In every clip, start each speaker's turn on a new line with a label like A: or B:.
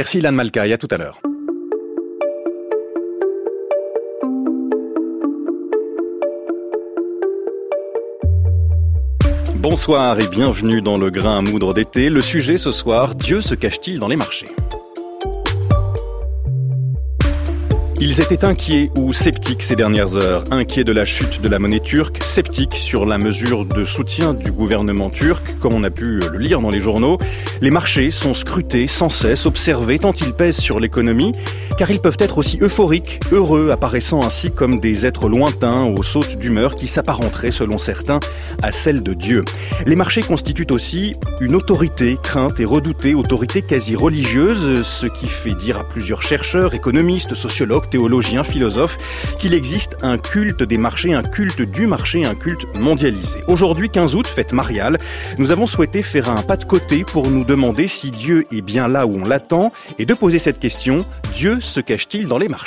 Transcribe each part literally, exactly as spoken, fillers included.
A: Merci Ilan Malka, à tout à l'heure. Bonsoir et bienvenue dans le grain à moudre d'été. Le sujet ce soir, Dieu se cache-t-il dans les marchés ? Ils étaient inquiets ou sceptiques ces dernières heures, inquiets de la chute de la monnaie turque, sceptiques sur la mesure de soutien du gouvernement turc, comme on a pu le lire dans les journaux. Les marchés sont scrutés sans cesse, observés tant ils pèsent sur l'économie, car ils peuvent être aussi euphoriques, heureux, apparaissant ainsi comme des êtres lointains aux sautes d'humeur qui s'apparenteraient, selon certains, à celles de Dieu. Les marchés constituent aussi une autorité crainte et redoutée, autorité quasi religieuse, ce qui fait dire à plusieurs chercheurs, économistes, sociologues, théologiens, philosophes, qu'il existe un culte des marchés, un culte du marché, un culte mondialisé. Aujourd'hui, quinze août, fête mariale, nous avons souhaité faire un pas de côté pour nous demander si Dieu est bien là où on l'attend et de poser cette question, Dieu se cache-t-il dans les marchés ?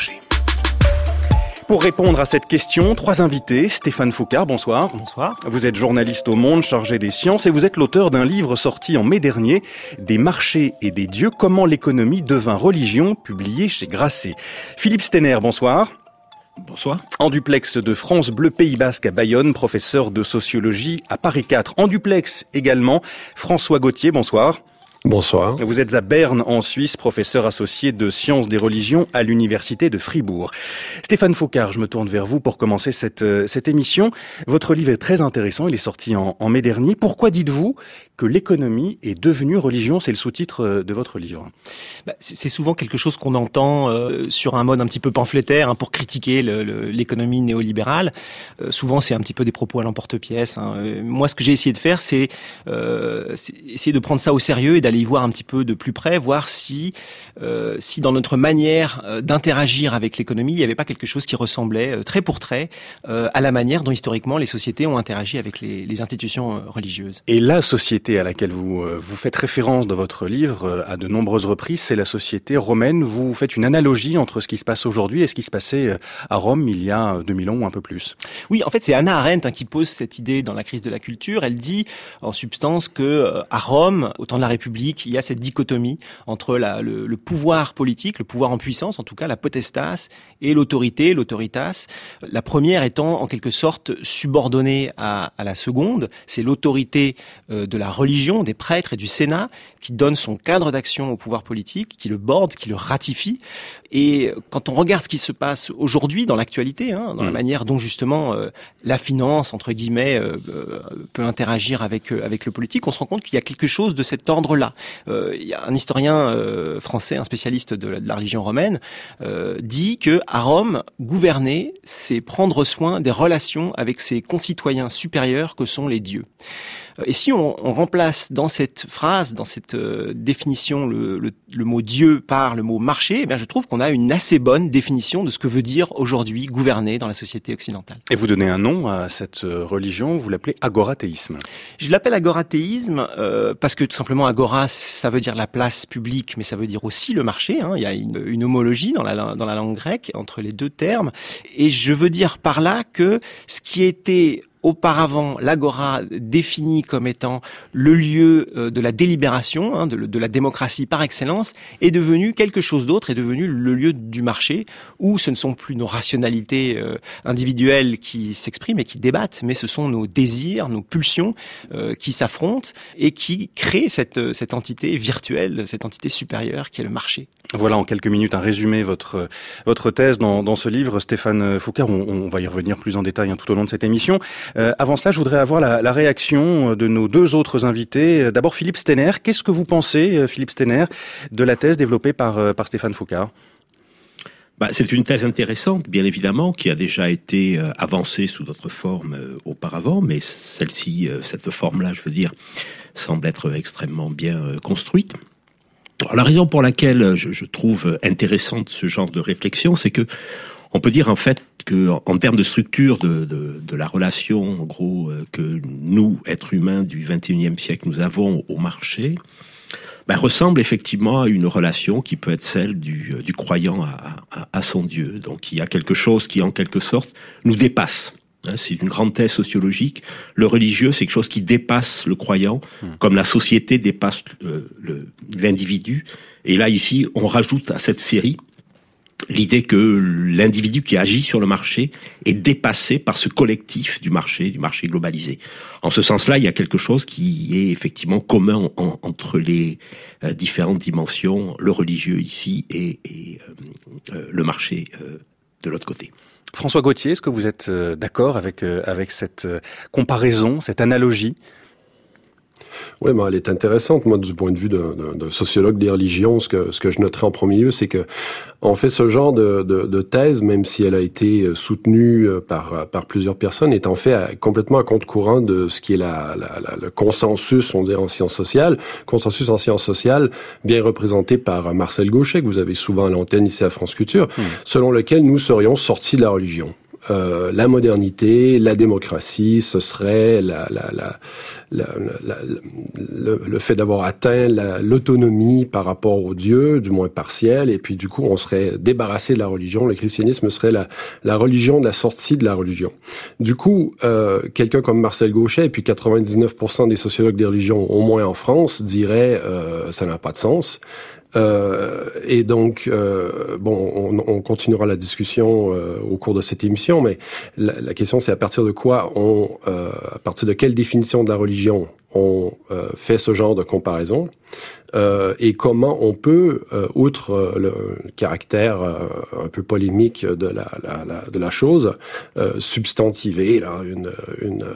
A: Pour répondre à cette question, trois invités. Stéphane Foucard, bonsoir.
B: Bonsoir.
A: Vous êtes journaliste au Monde, chargé des sciences, et vous êtes l'auteur d'un livre sorti en mai dernier, Des marchés et des dieux, comment l'économie devint religion, publié chez Grasset. Philippe Steiner, bonsoir.
C: Bonsoir.
A: En duplex de France Bleu Pays Basque à Bayonne, professeur de sociologie à Paris quatre. En duplex également, François Gauthier, bonsoir.
D: Bonsoir.
A: Vous êtes à Berne, en Suisse, professeur associé de sciences des religions à l'université de Fribourg. Stéphane Foucard, je me tourne vers vous pour commencer cette, euh, cette émission. Votre livre est très intéressant, il est sorti en, en mai dernier. Pourquoi dites-vous que l'économie est devenue religion ? C'est le sous-titre de votre livre.
B: Bah, c'est souvent quelque chose qu'on entend euh, sur un mode un petit peu pamphlétaire hein, pour critiquer le, le, l'économie néolibérale. Euh, souvent, c'est un petit peu des propos à l'emporte-pièce. Hein. Euh, moi, ce que j'ai essayé de faire, c'est, euh, c'est essayer de prendre ça au sérieux et d'aller y voir un petit peu de plus près, voir si, euh, si dans notre manière euh, d'interagir avec l'économie, il n'y avait pas quelque chose qui ressemblait euh, trait pour trait euh, à la manière dont historiquement les sociétés ont interagi avec les, les institutions euh, religieuses.
A: Et la société à laquelle vous, euh, vous faites référence dans votre livre euh, à de nombreuses reprises, c'est la société romaine. Vous faites une analogie entre ce qui se passe aujourd'hui et ce qui se passait euh, à Rome il y a deux mille ans ou un peu plus.
B: Oui, en fait, c'est Hannah Arendt hein, qui pose cette idée dans la crise de la culture. Elle dit en substance que euh, à Rome, au temps de la République, il y a cette dichotomie entre la, le, le pouvoir politique, le pouvoir en puissance, en tout cas la potestas, et l'autorité, l'autoritas. La première étant en quelque sorte subordonnée à, à la seconde. C'est l'autorité euh, de la religion, des prêtres et du Sénat qui donne son cadre d'action au pouvoir politique, qui le borde, qui le ratifie. Et quand on regarde ce qui se passe aujourd'hui dans l'actualité, hein, dans mmh. la manière dont justement euh, la finance, entre guillemets, euh, euh, peut interagir avec, euh, avec le politique, on se rend compte qu'il y a quelque chose de cet ordre-là. Euh, il y a un historien euh, français, un spécialiste de la, de la religion romaine, euh, dit que à Rome, gouverner, c'est prendre soin des relations avec ses concitoyens supérieurs que sont les dieux. Et si on, on remplace dans cette phrase, dans cette euh, définition, le, le, le mot Dieu par le mot marché, eh bien je trouve qu'on a une assez bonne définition de ce que veut dire aujourd'hui gouverner dans la société occidentale.
A: Et vous donnez un nom à cette religion, vous l'appelez agorasthéisme.
B: Je l'appelle agorasthéisme euh, parce que tout simplement agora, ça veut dire la place publique, mais ça veut dire aussi le marché. Hein. Il y a une, une homologie dans la, dans la langue grecque entre les deux termes. Et je veux dire par là que ce qui était auparavant, l'agora définie comme étant le lieu de la délibération, hein, de, de la démocratie par excellence, est devenu quelque chose d'autre, est devenu le lieu du marché, où ce ne sont plus nos rationalités euh, individuelles qui s'expriment et qui débattent, mais ce sont nos désirs, nos pulsions euh, qui s'affrontent et qui créent cette, cette entité virtuelle, cette entité supérieure qui est le marché.
A: Voilà en quelques minutes un résumé votre votre thèse dans, dans ce livre, Stéphane Foucard. On, on va y revenir plus en détail hein, tout au long de cette émission. Euh, avant cela, je voudrais avoir la, la réaction de nos deux autres invités. D'abord, Philippe Steiner. Qu'est-ce que vous pensez, Philippe Steiner, de la thèse développée par, par Stéphane Foucard ?
C: Bah, c'est une thèse intéressante, bien évidemment, qui a déjà été euh, avancée sous d'autres formes euh, auparavant, mais celle-ci, euh, cette forme-là, je veux dire, semble être extrêmement bien euh, construite. Alors, la raison pour laquelle je, je trouve intéressante ce genre de réflexion, c'est que on peut dire en fait que, en termes de structure de, de, de la relation, en gros, euh, que nous, êtres humains du vingt et unième siècle, nous avons au marché, ben, ressemble effectivement à une relation qui peut être celle du, du croyant à, à, à son Dieu. Donc, il y a quelque chose qui, en quelque sorte, nous dépasse. C'est une grande thèse sociologique. Le religieux, c'est quelque chose qui dépasse le croyant, mmh. comme la société dépasse le, le, l'individu. Et là, ici, on rajoute à cette série l'idée que l'individu qui agit sur le marché est dépassé par ce collectif du marché, du marché globalisé. En ce sens-là, il y a quelque chose qui est effectivement commun en, entre les euh, différentes dimensions, le religieux ici et, et euh, le marché euh, de l'autre côté.
A: François Gauthier, est-ce que vous êtes euh, d'accord avec, euh, avec cette euh, comparaison, cette analogie ?
D: Oui, mais elle est intéressante. Moi, du point de vue d'un, d'un, d'un sociologue des religions, ce que, ce que je noterais en premier lieu, c'est que on fait ce genre de, de, de thèse, même si elle a été soutenue par, par plusieurs personnes, est en fait à, complètement à contre-courant de ce qui est la, la, la, le consensus, on dirait, en sciences sociales. Consensus en sciences sociales, bien représenté par Marcel Gauchet, que vous avez souvent à l'antenne ici à France Culture, mmh. selon lequel nous serions sortis de la religion. Euh, la modernité, la démocratie, ce serait la, la, la, la, la, la, le, le fait d'avoir atteint la, l'autonomie par rapport au Dieu, du moins partielle, et puis du coup on serait débarrassé de la religion. Le christianisme serait la, la religion de la sortie de la religion. Du coup, euh, quelqu'un comme Marcel Gauchet, et puis quatre-vingt-dix-neuf pour cent des sociologues des religions, au moins en France, diraient euh, ça n'a pas de sens. Euh, et donc, euh, bon, on, on continuera la discussion euh, au cours de cette émission, mais la, la question c'est à partir de quoi on, euh, à partir de quelle définition de la religion on euh, fait ce genre de comparaison, euh, et comment on peut, euh, outre euh, le caractère euh, un peu polémique de la, la, la de la chose, euh, substantiver là une, une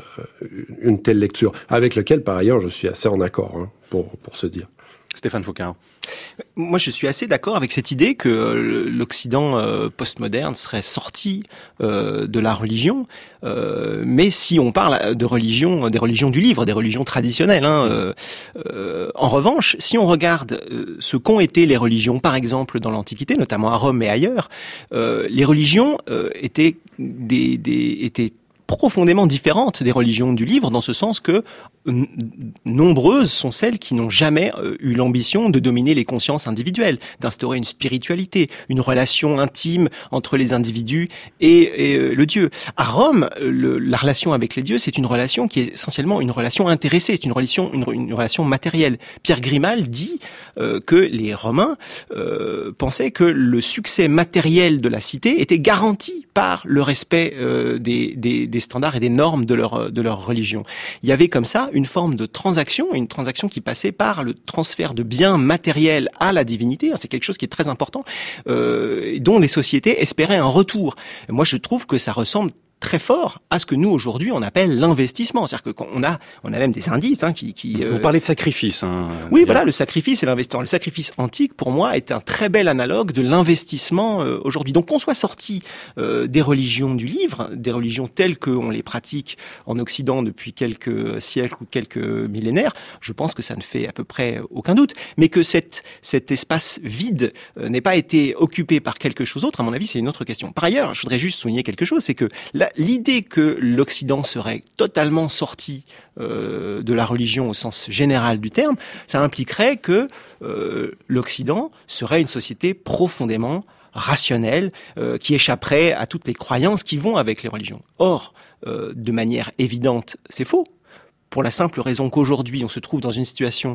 D: une telle lecture, avec lequel par ailleurs je suis assez en accord, hein, pour pour se dire.
A: Stéphane Foucart.
B: Moi, je suis assez d'accord avec cette idée que l'Occident euh, postmoderne serait sorti euh, de la religion. Euh, mais si on parle de religion, des religions du livre, des religions traditionnelles, hein, euh, euh, en revanche, si on regarde euh, ce qu'ont été les religions, par exemple dans l'Antiquité, notamment à Rome et ailleurs, euh, les religions euh, étaient des, des étaient profondément différentes des religions du livre, dans ce sens que n- nombreuses sont celles qui n'ont jamais euh, eu l'ambition de dominer les consciences individuelles, d'instaurer une spiritualité, une relation intime entre les individus et, et euh, le Dieu. À Rome, le, la relation avec les dieux, c'est une relation qui est essentiellement une relation intéressée, c'est une relation, une, une relation matérielle. Pierre Grimal dit euh, que les Romains euh, pensaient que le succès matériel de la cité était garanti par le respect euh, des, des, des standards et des normes de leur de leur religion. Il y avait comme ça une forme de transaction, une transaction qui passait par le transfert de biens matériels à la divinité. C'est quelque chose qui est très important, euh, dont les sociétés espéraient un retour. Moi, je trouve que ça ressemble très fort à ce que nous aujourd'hui on appelle l'investissement, c'est-à-dire que on a on a même des indices hein, qui, qui
A: vous euh... parlez de sacrifice. Hein,
B: oui, voilà, le sacrifice et l'investissement. Le sacrifice antique, pour moi, est un très bel analogue de l'investissement euh, aujourd'hui. Donc, qu'on soit sorti euh, des religions du livre, des religions telles qu'on les pratique en Occident depuis quelques siècles ou quelques millénaires, je pense que ça ne fait à peu près aucun doute. Mais que cette, cet espace vide euh, n'ait pas été occupé par quelque chose d'autre, à mon avis, c'est une autre question. Par ailleurs, je voudrais juste souligner quelque chose, c'est que la, l'idée que l'Occident serait totalement sorti euh, de la religion au sens général du terme, ça impliquerait que euh, l'Occident serait une société profondément rationnelle, euh, qui échapperait à toutes les croyances qui vont avec les religions. Or, euh, de manière évidente, c'est faux. Pour la simple raison qu'aujourd'hui, on se trouve dans une situation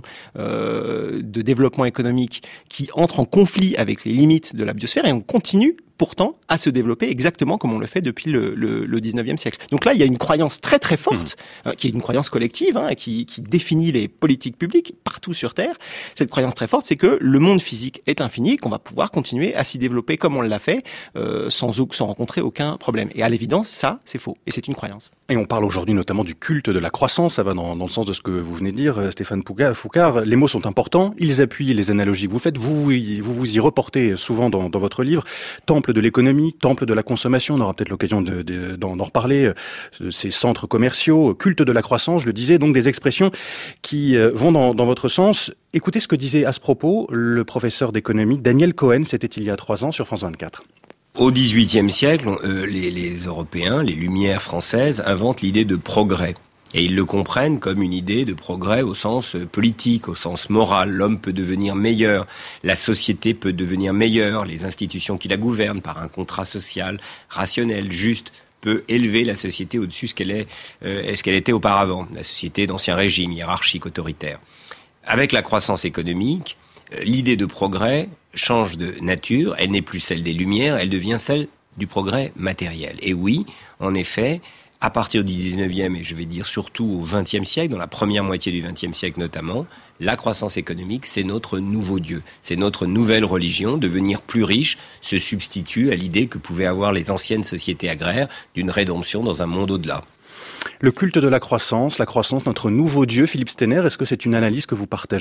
B: euh, de développement économique qui entre en conflit avec les limites de la biosphère, et on continue pourtant à se développer exactement comme on le fait depuis le, le, le dix-neuvième siècle. Donc là, il y a une croyance très très forte, mmh. hein, qui est une croyance collective, hein, qui, qui définit les politiques publiques partout sur Terre. Cette croyance très forte, c'est que le monde physique est infini, qu'on va pouvoir continuer à s'y développer comme on l'a fait, euh, sans, sans rencontrer aucun problème. Et à l'évidence, ça, c'est faux. Et c'est une croyance.
A: Et on parle aujourd'hui notamment du culte de la croissance. Ça va dans, dans le sens de ce que vous venez de dire, Stéphane Foucart. Les mots sont importants. Ils appuient les analogies que vous faites. Vous vous, vous, vous y reportez souvent dans, dans votre livre. Temple de l'économie, temple de la consommation, on aura peut-être l'occasion de, de, d'en, d'en reparler, ces centres commerciaux, culte de la croissance, je le disais, donc des expressions qui vont dans, dans votre sens. Écoutez ce que disait à ce propos le professeur d'économie Daniel Cohen, c'était il y a trois ans sur France vingt-quatre.
E: Au dix-huitième siècle, euh, les, les Européens, les Lumières françaises, inventent l'idée de progrès. Et ils le comprennent comme une idée de progrès au sens politique, au sens moral. L'homme peut devenir meilleur, la société peut devenir meilleure, les institutions qui la gouvernent par un contrat social rationnel, juste, peut élever la société au-dessus de ce qu'elle est, euh, ce qu'elle était auparavant, la société d'ancien régime hiérarchique autoritaire. Avec la croissance économique, euh, l'idée de progrès change de nature, elle n'est plus celle des Lumières, elle devient celle du progrès matériel. Et oui, en effet, à partir du dix-neuvième, et je vais dire surtout au vingtième siècle, dans la première moitié du vingtième siècle notamment, la croissance économique, c'est notre nouveau Dieu. C'est notre nouvelle religion. Devenir plus riche se substitue à l'idée que pouvaient avoir les anciennes sociétés agraires d'une rédemption dans un monde au-delà.
A: Le culte de la croissance, la croissance, notre nouveau Dieu, Philippe Steiner, est-ce que c'est une analyse que vous partagez ?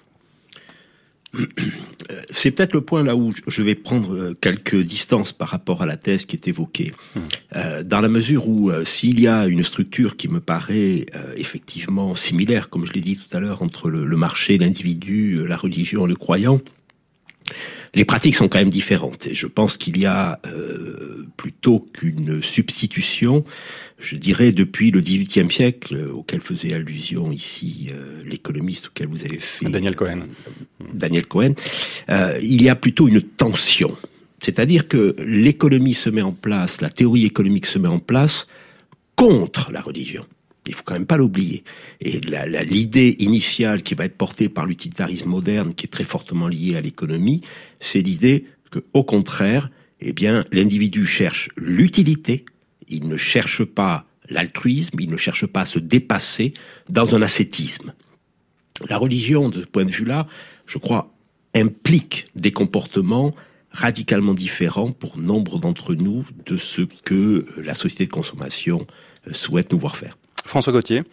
C: C'est peut-être le point là où je vais prendre quelques distances par rapport à la thèse qui est évoquée. Mmh. Euh, dans la mesure où euh, s'il y a une structure qui me paraît euh, effectivement similaire, comme je l'ai dit tout à l'heure, entre le, le marché, l'individu, la religion, le croyant, les pratiques sont quand même différentes. Et je pense qu'il y a euh, plutôt qu'une substitution, je dirais depuis le dix-huitième siècle, auquel faisait allusion ici euh, l'économiste auquel vous avez fait...
A: Daniel Cohen.
C: Euh, Daniel Cohen. Euh, il y a plutôt une tension. C'est-à-dire que l'économie se met en place, la théorie économique se met en place contre la religion. Il faut quand même pas l'oublier. Et la, la, l'idée initiale qui va être portée par l'utilitarisme moderne, qui est très fortement liée à l'économie, c'est l'idée que, au contraire, eh bien, l'individu cherche l'utilité. Il ne cherche pas l'altruisme. Il ne cherche pas à se dépasser dans un ascétisme. La religion, de ce point de vue-là, je crois, implique des comportements radicalement différents pour nombre d'entre nous de ce que la société de consommation souhaite nous voir faire.
A: François Gauthier.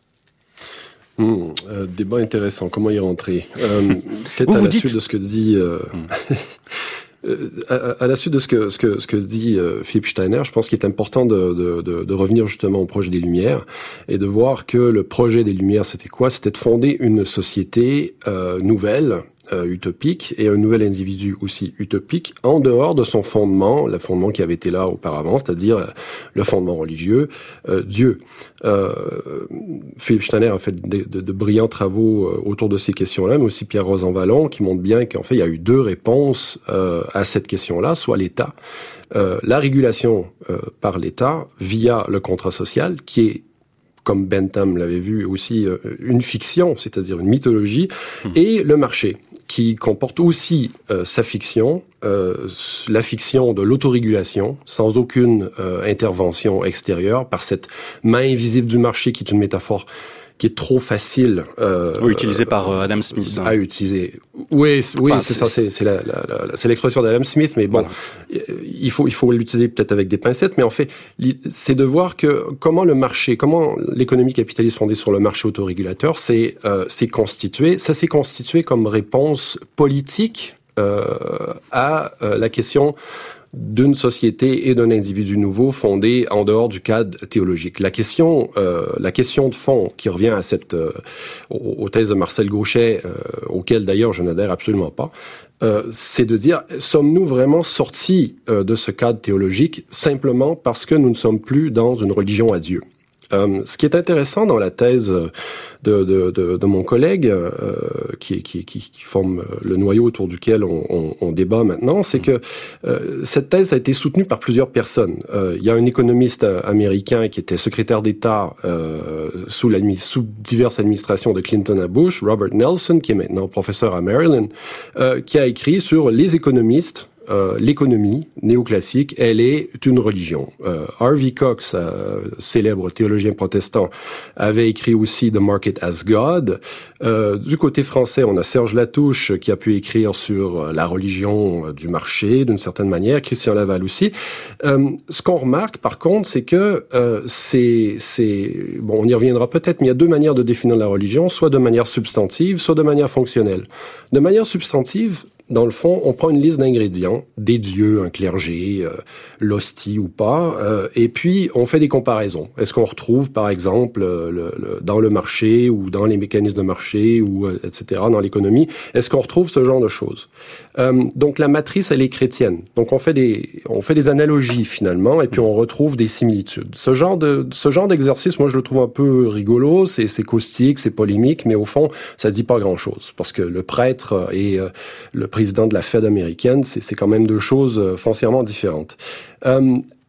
D: Mmh, euh, débat intéressant. Comment y rentrer euh, Peut-être à la dites... suite de ce que dit... Euh... Mmh. Euh, à, à la suite de ce que ce que ce que dit euh, Philippe Steiner, je pense qu'il est important de, de de de revenir justement au projet des Lumières et de voir que le projet des Lumières, c'était quoi ? C'était de fonder une société euh, nouvelle, euh, utopique, et un nouvel individu aussi utopique, en dehors de son fondement, le fondement qui avait été là auparavant, c'est-à-dire le fondement religieux, euh, Dieu. Euh, Philippe Steiner a fait de, de, de brillants travaux euh, autour de ces questions-là, mais aussi Pierre Rosanvallon, qui montre bien qu'en fait, il y a eu deux réponses euh, à cette question-là, soit l'État, euh, la régulation euh, par l'État via le contrat social, qui est, comme Bentham l'avait vu aussi, euh, une fiction, c'est-à-dire une mythologie, mmh. et le marché, qui comporte aussi euh, sa fiction, euh, la fiction de l'autorégulation, sans aucune euh, intervention extérieure, par cette main invisible du marché, qui est une métaphore qui est trop facile euh,
A: oui, utilisé par euh, Adam Smith
D: à utiliser. Oui, oui, enfin, c'est, c'est ça, c'est, c'est, la, la, la, c'est l'expression d'Adam Smith, mais bon, voilà. il faut il faut l'utiliser peut-être avec des pincettes, mais en fait, c'est de voir que comment le marché, comment l'économie capitaliste fondée sur le marché autorégulateur, c'est euh, c'est constitué, ça s'est constitué comme réponse politique euh, à euh, la question d'une société et d'un individu nouveau fondé en dehors du cadre théologique. La question, euh, la question de fond qui revient à cette, euh, aux, aux thèses de Marcel Gauchet, euh, auxquelles d'ailleurs je n'adhère absolument pas, euh, c'est de dire, sommes-nous vraiment sortis euh, de ce cadre théologique simplement parce que nous ne sommes plus dans une religion à Dieu? Euh, ce qui est intéressant dans la thèse de, de, de, de mon collègue, euh, qui, qui, qui, qui forme le noyau autour duquel on, on, on débat maintenant, c'est que euh, cette thèse a été soutenue par plusieurs personnes. Euh, il y a un économiste américain qui était secrétaire d'État euh, sous, sous diverses administrations de Clinton à Bush, Robert Nelson, qui est maintenant professeur à Maryland, euh, qui a écrit sur les économistes. Euh, l'économie néoclassique, elle est une religion. Euh, Harvey Cox, euh, célèbre théologien protestant, avait écrit aussi The Market as God. Euh, du côté français, on a Serge Latouche qui a pu écrire sur la religion du marché, d'une certaine manière. Christian Laval aussi. Euh, ce qu'on remarque, par contre, c'est que euh, c'est, c'est bon, on y reviendra peut-être, mais il y a deux manières de définir la religion, soit de manière substantive, soit de manière fonctionnelle. De manière substantive, dans le fond, on prend une liste d'ingrédients, des dieux, un clergé, euh, l'hostie ou pas, euh, et puis on fait des comparaisons. Est-ce qu'on retrouve, par exemple, le, le, dans le marché ou dans les mécanismes de marché ou euh, et cetera dans l'économie, est-ce qu'on retrouve ce genre de choses? Euh, donc la matrice, elle est chrétienne. Donc on fait des, on fait des analogies finalement, et puis on retrouve des similitudes. Ce genre de, ce genre d'exercice, moi je le trouve un peu rigolo. C'est, c'est caustique, c'est polémique, mais au fond, ça dit pas grand-chose parce que le prêtre et euh, le président de la Fed américaine, c'est, c'est quand même deux choses euh, foncièrement différentes. Euh,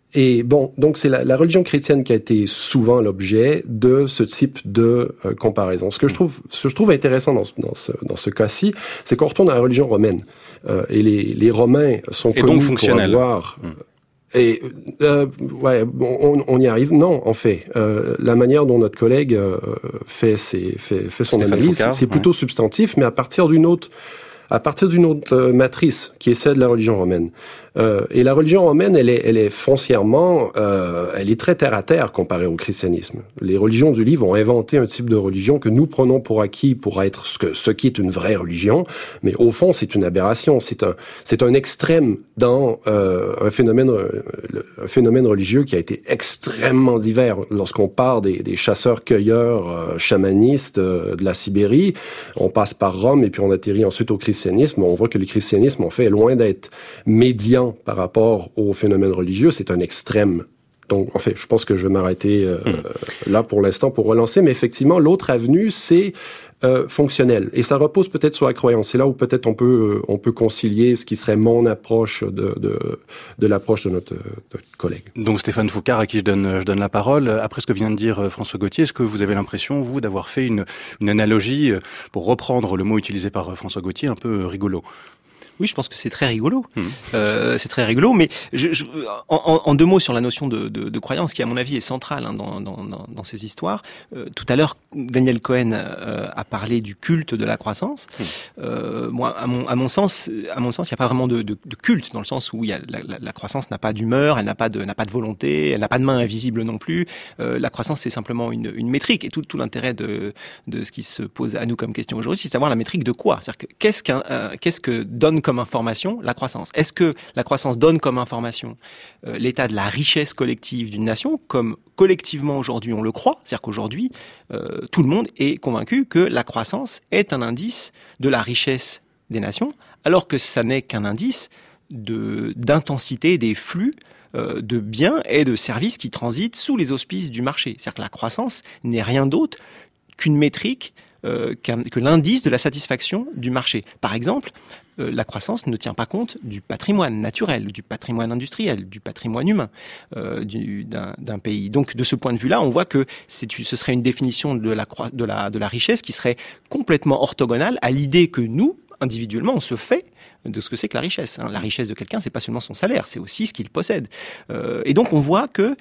D: Et bon, donc c'est la, la religion chrétienne qui a été souvent l'objet de ce type de euh, comparaison. Ce que je trouve, ce que je trouve intéressant dans, dans ce, dans ce cas-ci, c'est qu'on retourne à la religion romaine. Euh, et les, les Romains sont
A: et
D: connus
A: donc fonctionnels.
D: pour avoir...
A: Mmh.
D: Et euh, ouais, on, on y arrive. Non, en fait, euh, la manière dont notre collègue euh, fait, ses, fait, fait son
A: Stéphane
D: analyse,
A: Foucard,
D: c'est plutôt
A: ouais.
D: substantif, mais à partir d'une autre, à partir d'une autre euh, matrice, qui est celle de la religion romaine. Euh, et la religion romaine, elle est, elle est foncièrement, euh, elle est très terre à terre comparée au christianisme. Les religions du livre ont inventé un type de religion que nous prenons pour acquis pour être ce que ce qui est une vraie religion, mais au fond, c'est une aberration. C'est un, c'est un extrême dans euh, un phénomène, un phénomène religieux qui a été extrêmement divers. Lorsqu'on part des, des chasseurs-cueilleurs euh, chamanistes euh, de la Sibérie, on passe par Rome et puis on atterrit ensuite au christianisme. On voit que le christianisme, en fait, est loin d'être médian par rapport au phénomène religieux, c'est un extrême. Donc, en fait, je pense que je vais m'arrêter euh, mmh. là pour l'instant pour relancer, mais effectivement, l'autre avenue, c'est euh, fonctionnel. Et ça repose peut-être sur la croyance. C'est là où peut-être on peut euh, on peut concilier ce qui serait mon approche de de, de l'approche de notre, de notre collègue.
A: Donc Stéphane Foucard, à qui je donne je donne la parole. Après ce que vient de dire François Gauthier, est-ce que vous avez l'impression, vous, d'avoir fait une, une analogie, pour reprendre le mot utilisé par François Gauthier, un peu rigolo?
B: Oui, je pense que c'est très rigolo. Mmh. Euh, c'est très rigolo, mais je, je, en, en deux mots sur la notion de, de, de croyance, qui à mon avis est centrale hein, dans, dans, dans, dans ces histoires. Euh, tout à l'heure, Daniel Cohen euh, a parlé du culte de la croissance. Mmh. Euh, moi, à mon, à mon sens, à mon sens, il n'y a pas vraiment de, de, de culte dans le sens où il y a la, la, la croissance n'a pas d'humeur, elle n'a pas de, n'a pas de volonté, elle n'a pas de main invisible non plus. Euh, la croissance, c'est simplement une, une métrique, et tout, tout l'intérêt de, de ce qui se pose à nous comme question aujourd'hui, c'est de savoir la métrique de quoi. C'est-à-dire que qu'est-ce qu'un, euh, qu'est-ce que donne comme information la croissance. Est-ce que la croissance donne comme information euh, l'état de la richesse collective d'une nation, comme collectivement aujourd'hui on le croit, c'est-à-dire qu'aujourd'hui euh, tout le monde est convaincu que la croissance est un indice de la richesse des nations, alors que ça n'est qu'un indice de, d'intensité des flux euh, de biens et de services qui transitent sous les auspices du marché. C'est-à-dire que la croissance n'est rien d'autre qu'une métrique Euh, que l'indice de la satisfaction du marché. Par exemple, euh, la croissance ne tient pas compte du patrimoine naturel, du patrimoine industriel, du patrimoine humain euh, du, d'un, d'un pays. Donc, de ce point de vue-là, on voit que c'est, ce serait une définition de la, de la, de la richesse qui serait complètement orthogonale à l'idée que nous, individuellement, on se fait de ce que c'est que la richesse. La richesse de quelqu'un, c'est pas seulement son salaire, c'est aussi ce qu'il possède. Euh, et donc, on voit que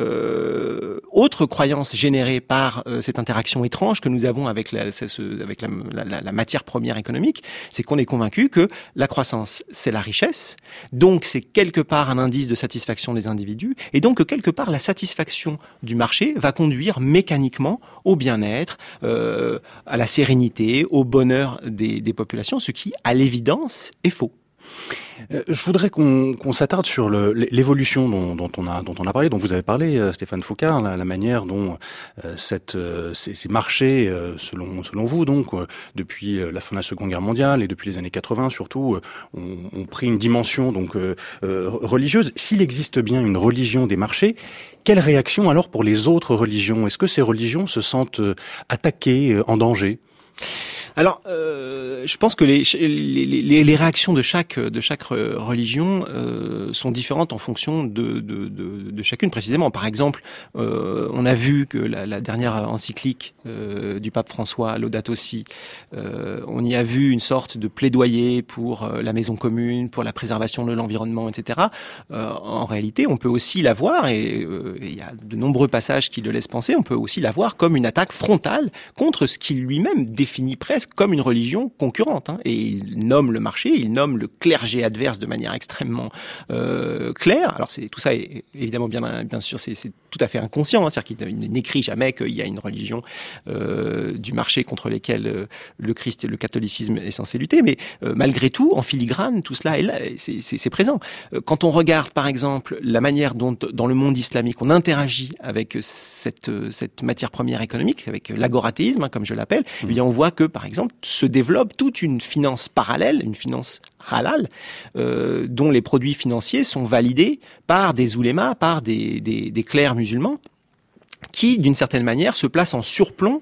B: euh, autre croyance générée par euh, cette interaction étrange que nous avons avec la, ce, avec la, la, la matière première économique, c'est qu'on est convaincu que la croissance, c'est la richesse. Donc, c'est quelque part un indice de satisfaction des individus, et donc que quelque part la satisfaction du marché va conduire mécaniquement au bien-être, euh, à la sérénité, au bonheur des, des populations, ce qui, à l'évidence, est faux.
A: Euh, je voudrais qu'on, qu'on s'attarde sur le, l'évolution dont, dont on a dont on a parlé, dont vous avez parlé, euh, Stéphane Foucard, la, la manière dont euh, cette, euh, ces, ces marchés, euh, selon selon vous, donc euh, depuis la fin de la Seconde Guerre mondiale et depuis les années quatre-vingts surtout, euh, ont, ont pris une dimension donc euh, euh, religieuse. S'il existe bien une religion des marchés, quelle réaction alors pour les autres religions? Est-ce que ces religions se sentent euh, attaquées, euh, en danger?
B: Alors, euh, je pense que les, les, les, les réactions de chaque de chaque religion euh, sont différentes en fonction de, de, de, de chacune précisément. Par exemple, euh, on a vu que la, la dernière encyclique euh, du pape François, Laudato Si, euh, on y a vu une sorte de plaidoyer pour la maison commune, pour la préservation de l'environnement, et cetera. Euh, en réalité, on peut aussi la voir, et euh, il y a de nombreux passages qui le laissent penser, on peut aussi la voir comme une attaque frontale contre ce qu'il lui-même définit presque comme une religion concurrente, hein. Et il nomme le marché, il nomme le clergé adverse de manière extrêmement euh, claire. Alors c'est tout ça est évidemment bien bien sûr c'est, c'est tout à fait inconscient, hein. C'est-à-dire qu'il n'écrit jamais qu'il y a une religion euh, du marché contre lesquelles euh, le Christ et le catholicisme est censé lutter, mais euh, malgré tout, en filigrane, tout cela est là, c'est, c'est, c'est présent. Quand on regarde par exemple la manière dont dans le monde islamique on interagit avec cette cette matière première économique, avec l'agorastisme, hein, comme je l'appelle, mmh. eh bien on voit que par exemple se développe toute une finance parallèle, une finance halal, euh, dont les produits financiers sont validés par des oulémas, par des, des, des clercs musulmans, qui, d'une certaine manière, se placent en surplomb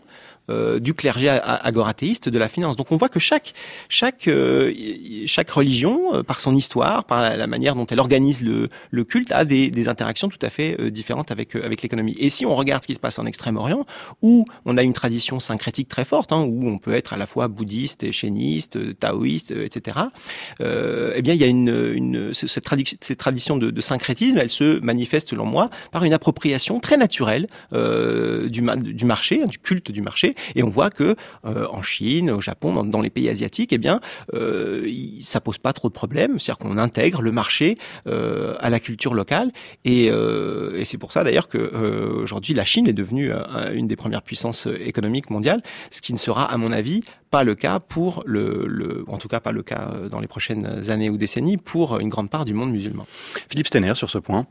B: euh, du clergé agorathéiste de la finance. Donc on voit que chaque chaque euh, chaque religion, euh, par son histoire, par la, la manière dont elle organise le, le culte, a des, des interactions tout à fait euh, différentes avec euh, avec l'économie. Et si on regarde ce qui se passe en Extrême-Orient, où on a une tradition syncrétique très forte, hein, où on peut être à la fois bouddhiste, et chéniste, taoïste, et cetera. Euh, eh bien, il y a une, une cette, tradi- cette tradition de, de syncrétisme, elle se manifeste selon moi par une appropriation très naturelle euh, du, ma- du marché, du culte du marché. Et on voit que euh, en Chine, au Japon, dans, dans les pays asiatiques, eh bien, euh, ça pose pas trop de problèmes. C'est-à-dire qu'on intègre le marché euh, à la culture locale. Et, euh, et c'est pour ça d'ailleurs que euh, aujourd'hui la Chine est devenue euh, une des premières puissances économiques mondiales, ce qui ne sera, à mon avis, pas le cas pour le, le, en tout cas pas le cas dans les prochaines années ou décennies pour une grande part du monde musulman.
A: Philippe Steiner, sur ce point.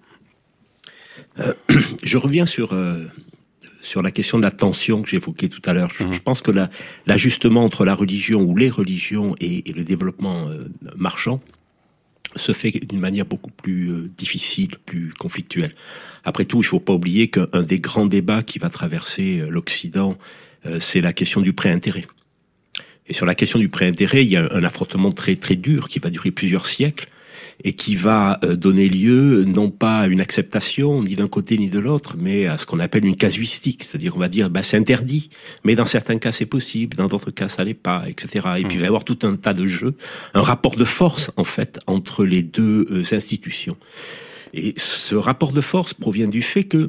C: Euh, je reviens sur euh, sur la question de la tension que j'évoquais tout à l'heure. Je, mmh. je pense que la, l'ajustement entre la religion ou les religions et, et le développement euh, marchand se fait d'une manière beaucoup plus euh, difficile, plus conflictuelle. Après tout, il ne faut pas oublier qu'un des grands débats qui va traverser euh, l'Occident, euh, c'est la question du prêt-intérêt. Et sur la question du prêt-intérêt, il y a un affrontement très très dur qui va durer plusieurs siècles et qui va euh, donner lieu non pas à une acceptation ni d'un côté ni de l'autre, mais à ce qu'on appelle une casuistique, c'est-à-dire on va dire bah c'est interdit, mais dans certains cas c'est possible, dans d'autres cas ça l'est pas, et cetera. Et mmh. puis il va y avoir tout un tas de jeux, un rapport de force en fait entre les deux euh, institutions. Et ce rapport de force provient du fait que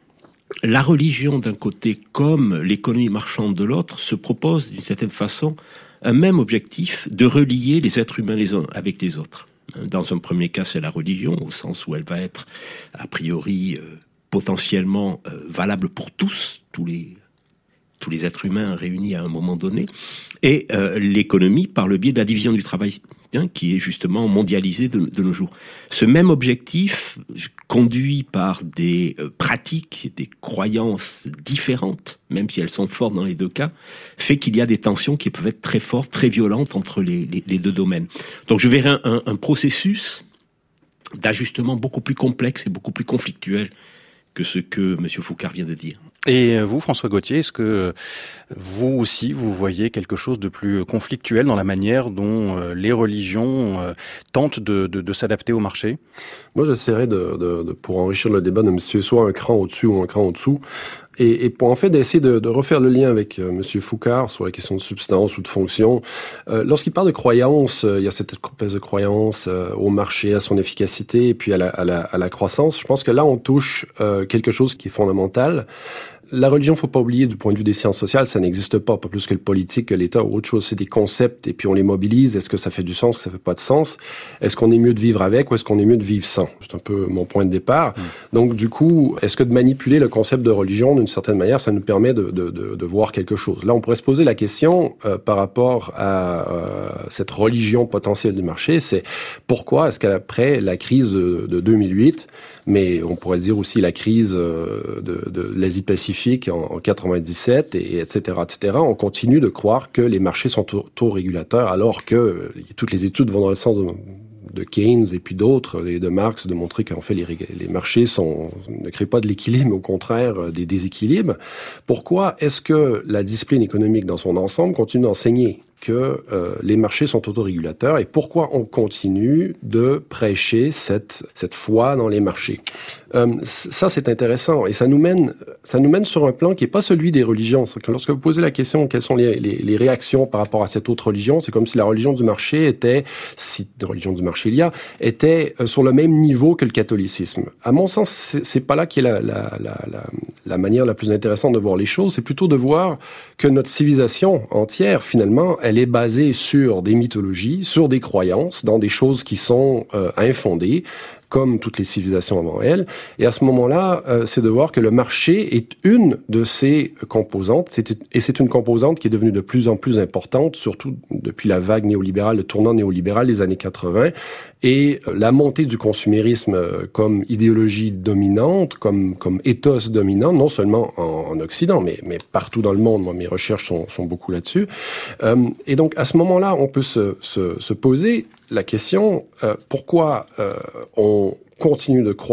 C: la religion d'un côté comme l'économie marchande de l'autre se propose d'une certaine façon un même objectif de relier les êtres humains les uns avec les autres. Dans un premier cas, c'est la religion, au sens où elle va être a priori euh, potentiellement euh, valable pour tous, tous les tous les êtres humains réunis à un moment donné, et euh, l'économie par le biais de la division du travail, hein, qui est justement mondialisée de, de nos jours. Ce même objectif, conduit par des euh, pratiques, des croyances différentes, même si elles sont fortes dans les deux cas, fait qu'il y a des tensions qui peuvent être très fortes, très violentes entre les, les, les deux domaines. Donc je verrai un, un, un processus d'ajustement beaucoup plus complexe et beaucoup plus conflictuel que ce que M. Foucart vient de dire.
A: Et vous, François Gauthier, est-ce que vous aussi, vous voyez quelque chose de plus conflictuel dans la manière dont les religions tentent de, de, de s'adapter au marché ?
D: Moi, j'essaierais de, de, de, pour enrichir le débat, de me situer soit un cran au-dessus ou un cran au-dessous. Et, et pour en fait d'essayer de, de refaire le lien avec euh, M. Foucart sur la question de substance ou de fonction. Euh, lorsqu'il parle de croyance, euh, il y a cette espèce de croyance euh, au marché, à son efficacité, et puis à la, à la, à la croissance. Je pense que là, on touche euh, quelque chose qui est fondamental. La religion, faut pas oublier, du point de vue des sciences sociales, ça n'existe pas, pas plus que le politique, que l'État ou autre chose. C'est des concepts, et puis on les mobilise. Est-ce que ça fait du sens, est-ce que ça fait pas de sens? Est-ce qu'on est mieux de vivre avec, ou est-ce qu'on est mieux de vivre sans? C'est un peu mon point de départ. Mmh. Donc, du coup, est-ce que de manipuler le concept de religion, d'une certaine manière, ça nous permet de, de, de, de voir quelque chose? Là, on pourrait se poser la question, euh, par rapport à euh, cette religion potentielle du marché, c'est pourquoi est-ce qu'après la crise de, de deux mille huit, mais on pourrait dire aussi la crise de, de l'Asie-Pacifique en, en quatre-vingt-dix-sept, et, et etc., et cetera, on continue de croire que les marchés sont auto-régulateurs, alors que euh, toutes les études vont dans le sens de, de Keynes et puis d'autres, et de Marx, de montrer qu'en fait les, les marchés sont, ne créent pas de l'équilibre, mais au contraire des déséquilibres. Pourquoi est-ce que la discipline économique dans son ensemble continue d'enseigner que euh, les marchés sont autorégulateurs, et pourquoi on continue de prêcher cette cette foi dans les marchés? Euh, ça, c'est intéressant, et ça nous mène ça nous mène sur un plan qui est pas celui des religions. C'est que lorsque vous posez la question quelles sont les, les, les réactions par rapport à cette autre religion, c'est comme si la religion du marché était, si de religion du marché il y a, était euh, sur le même niveau que le catholicisme. À mon sens, c'est, c'est pas là qui est la, la, la, la, la manière la plus intéressante de voir les choses. C'est plutôt de voir que notre civilisation entière, finalement, elle est basée sur des mythologies, sur des croyances, dans des choses qui sont euh, infondées, comme toutes les civilisations avant elle. Et à ce moment-là, euh, c'est de voir que le marché est une de ces composantes, c'est, et c'est une composante qui est devenue de plus en plus importante, surtout depuis la vague néolibérale, le tournant néolibéral des années quatre-vingts, et la montée du consumérisme comme idéologie dominante, comme comme ethos dominant, non seulement en, en Occident, mais mais partout dans le monde. Moi, mes recherches sont, sont beaucoup là-dessus. Euh, et donc, à ce moment-là, on peut se, se, se poser la question, euh, pourquoi euh, on continue de croire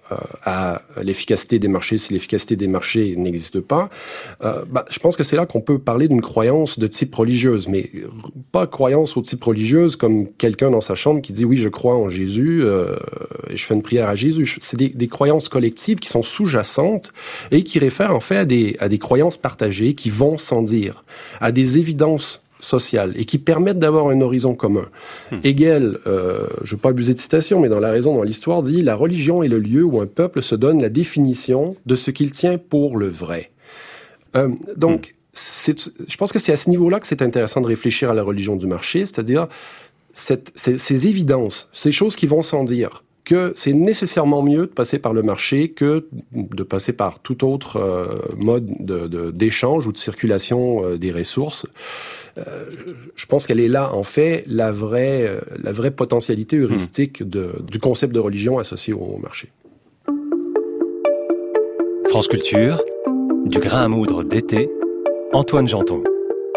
D: euh, à l'efficacité des marchés si l'efficacité des marchés n'existe pas, euh, bah, je pense que c'est là qu'on peut parler d'une croyance de type religieuse, mais pas croyance au type religieuse comme quelqu'un dans sa chambre qui dit oui, je crois en Jésus euh, et je fais une prière à Jésus. C'est des, des croyances collectives qui sont sous-jacentes et qui réfèrent en fait à des, à des croyances partagées qui vont sans dire, à des évidences sociales et qui permettent d'avoir un horizon commun. Hmm. Hegel, euh, je ne veux pas abuser de citation, mais dans La raison, dans l'histoire, dit « La religion est le lieu où un peuple se donne la définition de ce qu'il tient pour le vrai. Euh, » Donc, hmm. c'est, je pense que c'est à ce niveau-là que c'est intéressant de réfléchir à la religion du marché, c'est-à-dire cette, ces, ces évidences, ces choses qui vont sans dire, que c'est nécessairement mieux de passer par le marché que de passer par tout autre euh, mode de, de, d'échange ou de circulation euh, des ressources. Euh, je pense qu'elle est là, en fait, la vraie, euh, la vraie potentialité heuristique mmh. de, du concept de religion associé au marché.
F: France Culture, du grain à moudre d'été, Antoine Janton.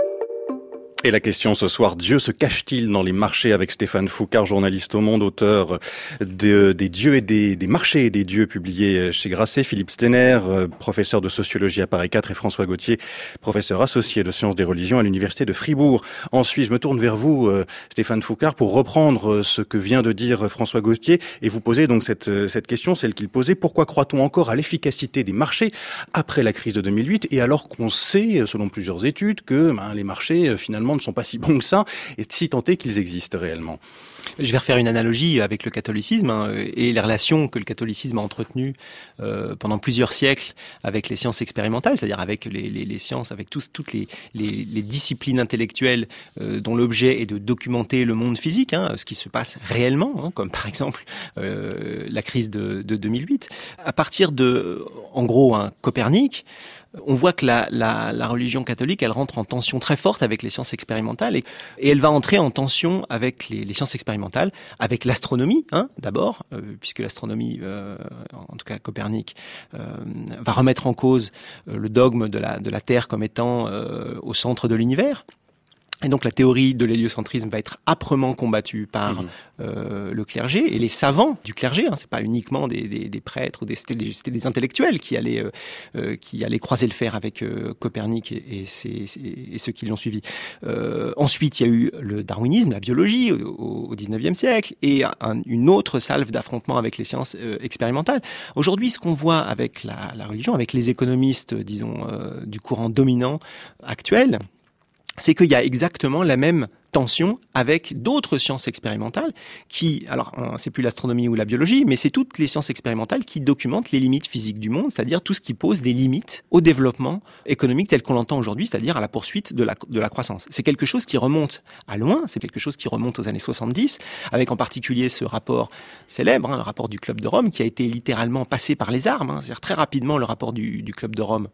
A: Et la question ce soir, Dieu se cache-t-il dans les marchés, avec Stéphane Foucart, journaliste au Monde, auteur de, des dieux et des, des marchés et des dieux publiés chez Grasset, Philippe Steiner, professeur de sociologie à Paris quatre, et François Gauthier, professeur associé de sciences des religions à l'université de Fribourg. Ensuite, je me tourne vers vous, Stéphane Foucart, pour reprendre ce que vient de dire François Gauthier et vous poser donc cette, cette question, celle qu'il posait. Pourquoi croit-on encore à l'efficacité des marchés après la crise de deux mille huit et alors qu'on sait, selon plusieurs études, que ben, les marchés finalement ne sont pas si bons que ça, et si tant est qu'ils existent réellement?
B: Je vais refaire une analogie avec le catholicisme hein, et les relations que le catholicisme a entretenues euh, pendant plusieurs siècles avec les sciences expérimentales, c'est-à-dire avec les, les, les sciences, avec tous, toutes les, les, les disciplines intellectuelles euh, dont l'objet est de documenter le monde physique, hein, ce qui se passe réellement, hein, comme par exemple euh, la crise de, de deux mille huit. À partir de, en gros, hein, Copernic, on voit que la, la, la religion catholique, elle rentre en tension très forte avec les sciences expérimentales et, et elle va entrer en tension avec les, les sciences expérimentales, avec l'astronomie, hein, d'abord, euh, puisque l'astronomie, euh, en tout cas Copernic, euh, va remettre en cause euh, le dogme de la, de la Terre comme étant euh, au centre de l'univers. Et donc la théorie de l'héliocentrisme va être âprement combattue par mmh. euh, le clergé et les savants du clergé. Hein, c'est pas uniquement des, des, des prêtres ou des c'était, des c'était des intellectuels qui allaient euh, euh, qui allaient croiser le fer avec euh, Copernic et, et, ses, et ceux qui l'ont suivi. Euh, ensuite, il y a eu le darwinisme, la biologie au, au dix-neuvième siècle et un, une autre salve d'affrontement avec les sciences euh, expérimentales. Aujourd'hui, ce qu'on voit avec la, la religion, avec les économistes, disons euh, du courant dominant actuel, c'est qu'il y a exactement la même tension avec d'autres sciences expérimentales qui, alors c'est plus l'astronomie ou la biologie, mais c'est toutes les sciences expérimentales qui documentent les limites physiques du monde, c'est-à-dire tout ce qui pose des limites au développement économique tel qu'on l'entend aujourd'hui, c'est-à-dire à la poursuite de la, de la croissance. C'est quelque chose qui remonte à loin, c'est quelque chose qui remonte aux années soixante-dix, avec en particulier ce rapport célèbre, hein, le rapport du Club de Rome, qui a été littéralement passé par les armes, hein, c'est-à-dire très rapidement le rapport du, du Club de Rome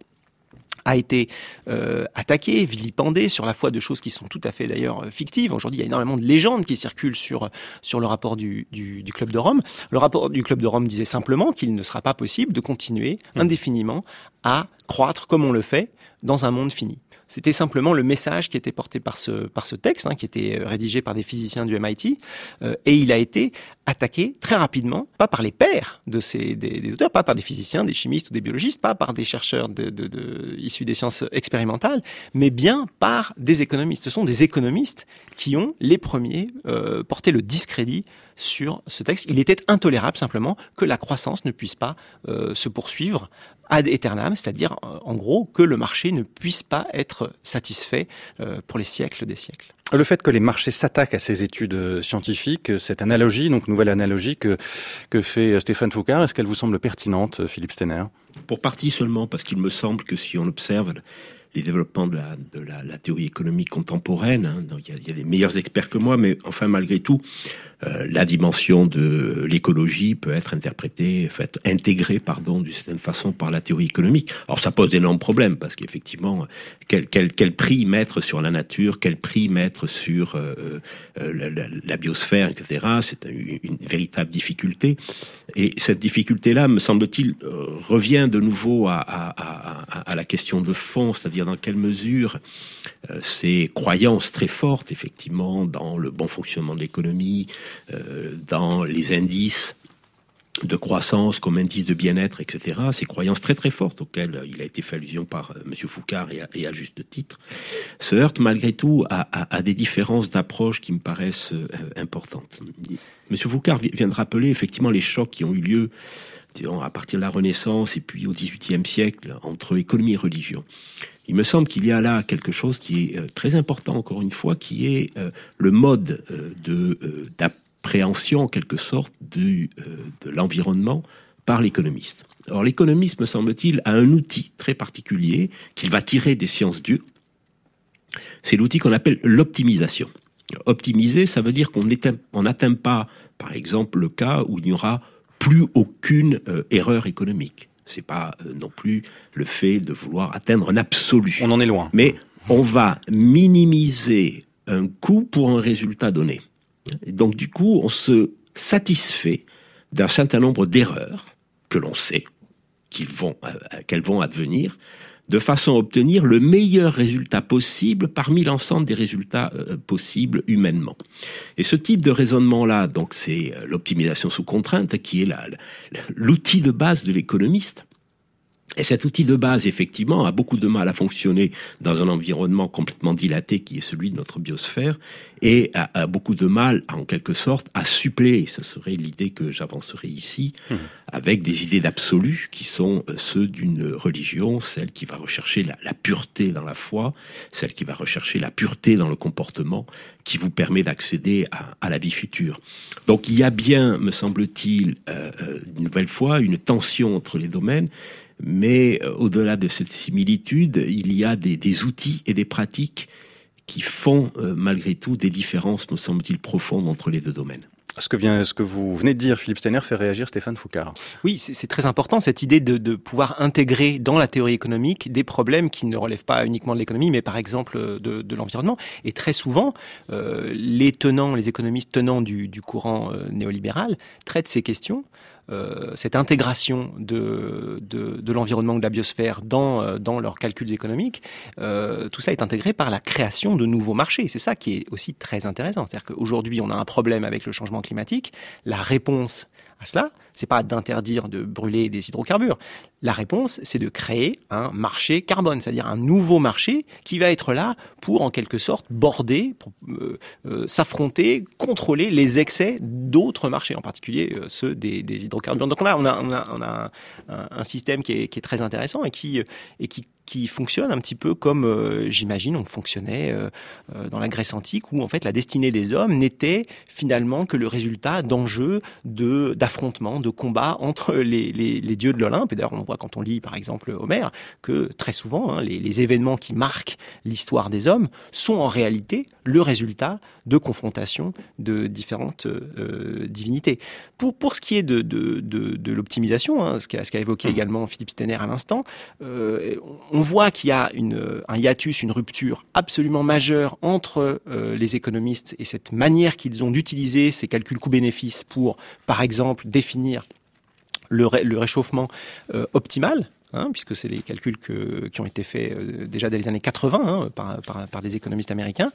B: a été euh, attaqué, vilipendé sur la foi de choses qui sont tout à fait d'ailleurs fictives. Aujourd'hui, il y a énormément de légendes qui circulent sur sur le rapport du, du, du Club de Rome. Le rapport du Club de Rome disait simplement qu'il ne sera pas possible de continuer indéfiniment à croître comme on le fait dans un monde fini. C'était simplement le message qui était porté par ce, par ce texte, hein, qui était rédigé par des physiciens du M I T, euh, et il a été attaqué très rapidement, pas par les pairs de ces, des, des auteurs, pas par des physiciens, des chimistes ou des biologistes, pas par des chercheurs de, de, de, issus des sciences expérimentales, mais bien par des économistes. Ce sont des économistes qui ont les premiers euh, porté le discrédit sur ce texte. Il était intolérable simplement que la croissance ne puisse pas euh, se poursuivre ad aeternam, c'est-à-dire euh, en gros que le marché ne puisse pas être satisfait euh, pour les siècles des siècles.
A: Le fait que les marchés s'attaquent à ces études scientifiques, cette analogie, donc nouvelle analogie que, que fait Stéphane Foucart, est-ce qu'elle vous semble pertinente, Philippe Steiner?
C: Pour partie seulement, parce qu'il me semble que si on observe les développements de la, de la, la théorie économique contemporaine, hein, donc il y a, il y a des meilleurs experts que moi, mais enfin malgré tout, euh, la dimension de l'écologie peut être interprétée, en fait, intégrée, pardon, d'une certaine façon par la théorie économique. Alors ça pose d'énormes problèmes parce qu'effectivement, quel, quel, quel prix mettre sur la nature, quel prix mettre sur euh, euh, la, la, la biosphère, et cetera. C'est une, une véritable difficulté. Et cette difficulté-là, me semble-t-il, euh, revient de nouveau à, à, à, à la question de fond, c'est-à-dire dans quelle mesure euh, ces croyances très fortes, effectivement, dans le bon fonctionnement de l'économie, euh, dans les indices de croissance comme indice de bien-être, et cetera, ces croyances très très fortes auxquelles il a été fait allusion par euh, M. Foucard et à, et à juste titre, se heurtent malgré tout à, à, à des différences d'approche qui me paraissent euh, importantes. M. Foucard vient de rappeler effectivement les chocs qui ont eu lieu à partir de la Renaissance et puis au dix-huitième siècle entre économie et religion. Il me semble qu'il y a là quelque chose qui est euh, très important, encore une fois, qui est euh, le mode euh, de, euh, d'appréhension, en quelque sorte, du, euh, de l'environnement par l'économiste. Alors l'économiste, me semble-t-il, a un outil très particulier qu'il va tirer des sciences dures. C'est l'outil qu'on appelle l'optimisation. Optimiser, ça veut dire qu'on n'atteint pas, par exemple, le cas où il n'y aura plus aucune euh, erreur économique. C'est pas euh, non plus le fait de vouloir atteindre un absolu.
A: On en est loin.
C: Mais on va minimiser un coût pour un résultat donné. Et donc du coup, on se satisfait d'un certain nombre d'erreurs que l'on sait qu'ils vont, euh, qu'elles vont advenir, de façon à obtenir le meilleur résultat possible parmi l'ensemble des résultats euh, possibles humainement. Et ce type de raisonnement-là, donc c'est euh, l'optimisation sous contrainte, qui est la, la, l'outil de base de l'économiste. Et cet outil de base, effectivement, a beaucoup de mal à fonctionner dans un environnement complètement dilaté qui est celui de notre biosphère et a, a beaucoup de mal, en quelque sorte, à suppléer. Ce serait l'idée que j'avancerai ici, mmh. avec des idées d'absolu qui sont ceux d'une religion, celle qui va rechercher la, la pureté dans la foi, celle qui va rechercher la pureté dans le comportement, qui vous permet d'accéder à, à la vie future. Donc il y a bien, me semble-t-il, euh, une nouvelle fois, une tension entre les domaines. Mais euh, au-delà de cette similitude, il y a des, des outils et des pratiques qui font euh, malgré tout des différences, me semble-t-il, profondes entre les deux domaines.
A: Ce que, vient, ce que vous venez de dire, Philippe Steiner, fait réagir Stéphane Foucard.
B: Oui, c'est, c'est très important, cette idée de, de pouvoir intégrer dans la théorie économique des problèmes qui ne relèvent pas uniquement de l'économie, mais par exemple de, de l'environnement. Et très souvent, euh, les tenants, les économistes tenants du, du courant euh, néolibéral traitent ces questions. Euh, cette intégration de, de, de l'environnement, de la biosphère dans, euh, dans leurs calculs économiques, euh, tout ça est intégré par la création de nouveaux marchés. C'est ça qui est aussi très intéressant. C'est-à-dire qu'aujourd'hui, on a un problème avec le changement climatique. La réponse à cela, c'est pas d'interdire de brûler des hydrocarbures. La réponse, c'est de créer un marché carbone, c'est-à-dire un nouveau marché qui va être là pour, en quelque sorte, border, pour, euh, euh, s'affronter, contrôler les excès d'autres marchés, en particulier euh, ceux des, des hydrocarbures. Donc là, on a, on a, on a un, un système qui est, qui est très intéressant et qui, et qui qui fonctionne un petit peu comme, euh, j'imagine, on fonctionnait euh, euh, dans la Grèce antique, où en fait la destinée des hommes n'était finalement que le résultat d'enjeux, de, d'affrontements, de combats entre les, les, les dieux de l'Olympe. Et d'ailleurs, on voit quand on lit par exemple Homère que très souvent, hein, les, les événements qui marquent l'histoire des hommes sont en réalité le résultat de confrontations de différentes euh, divinités. Pour, pour ce qui est de, de, de, de l'optimisation, hein, ce qu'a, ce qu'a évoqué également Philippe Steiner à l'instant, euh, on voit qu'il y a une, un hiatus, une rupture absolument majeure entre euh, les économistes et cette manière qu'ils ont d'utiliser ces calculs coûts-bénéfices pour, par exemple, définir le, ré, le réchauffement euh, optimal. Hein, puisque c'est les calculs que, qui ont été faits euh, déjà dès les années quatre-vingts hein, par, par, par des économistes américains.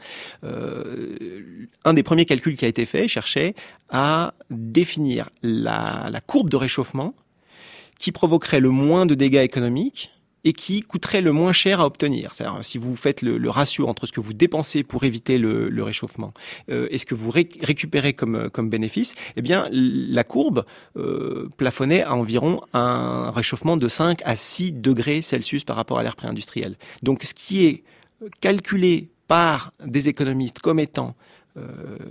B: Euh, un des premiers calculs qui a été fait cherchait à définir la, la courbe de réchauffement qui provoquerait le moins de dégâts économiques et qui coûterait le moins cher à obtenir. C'est-à-dire, si vous faites le, le ratio entre ce que vous dépensez pour éviter le, le réchauffement euh, et ce que vous ré- récupérez comme, comme bénéfice, eh bien, la courbe euh, plafonnait à environ un réchauffement de cinq à six degrés Celsius par rapport à l'ère pré-industrielle. Donc, ce qui est calculé par des économistes comme étant euh,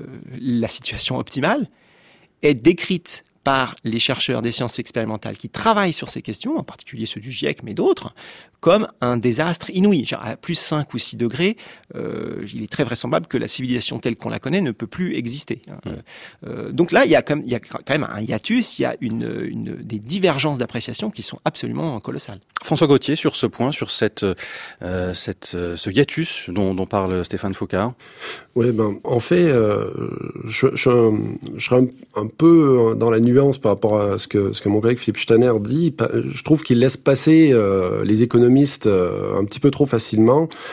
B: la situation optimale est décrite par les chercheurs des sciences expérimentales qui travaillent sur ces questions, en particulier ceux du GIEC, mais d'autres, comme un désastre inouï. Genre à plus cinq ou six degrés, euh, il est très vraisemblable que la civilisation telle qu'on la connaît ne peut plus exister. Mmh. Euh, donc là, il y, a quand même, il y a quand même un hiatus, il y a une, une, des divergences d'appréciation qui sont absolument colossales.
A: François Gauthier, sur ce point, sur cette, euh, cette, ce hiatus dont, dont parle Stéphane Foucard.
D: Oui, ben, en fait, euh, je, je, je serais un, un peu dans la nuance par rapport à ce que, ce que mon collègue Philippe Steiner dit. Je trouve qu'il laisse passer euh, les économistes euh, un petit peu trop facilement.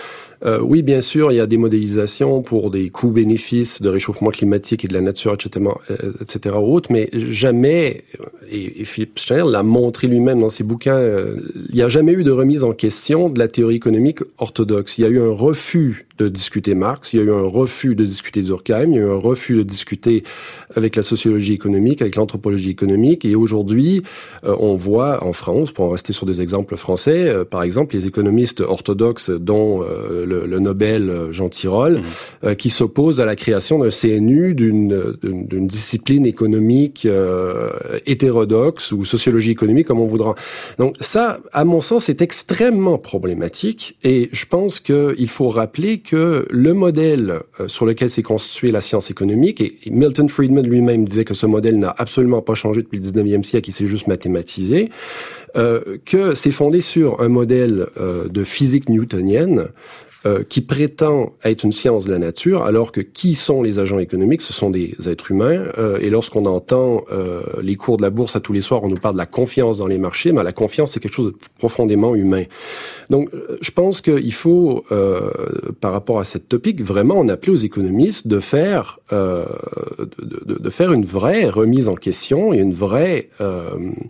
D: Euh, oui, bien sûr, il y a des modélisations pour des coûts-bénéfices de réchauffement climatique et de la nature, et cetera, et cetera autres, mais jamais, et, et Philippe Steiner l'a montré lui-même dans ses bouquins, euh, il n'y a jamais eu de remise en question de la théorie économique orthodoxe. Il y a eu un refus de discuter Marx, il y a eu un refus de discuter Durkheim, il y a eu un refus de discuter avec la sociologie économique, avec l'anthropologie économique, et aujourd'hui, euh, on voit en France, pour en rester sur des exemples français, euh, par exemple, les économistes orthodoxes, dont euh, le, le Nobel Jean Tirole, mmh. euh, qui s'opposent à la création d'un C N U, d'une, d'une, d'une discipline économique euh, hétérodoxe ou sociologie économique, comme on voudra. Donc ça, à mon sens, c'est extrêmement problématique, et je pense qu'il faut rappeler que le modèle sur lequel s'est constituée la science économique, et Milton Friedman lui-même disait que ce modèle n'a absolument pas changé depuis le dix-neuvième siècle, il s'est juste mathématisé, euh, que c'est fondé sur un modèle euh, de physique newtonienne, Euh, qui prétend être une science de la nature, alors que qui sont les agents économiques? Ce sont des êtres humains. Euh, et lorsqu'on entend euh, les cours de la bourse à tous les soirs, on nous parle de la confiance dans les marchés, mais la confiance, c'est quelque chose de profondément humain. Donc, je pense qu'il faut, euh, par rapport à cette topic, vraiment en appeler aux économistes de faire, euh, de, de, de faire une vraie remise en question et une vraie, euh,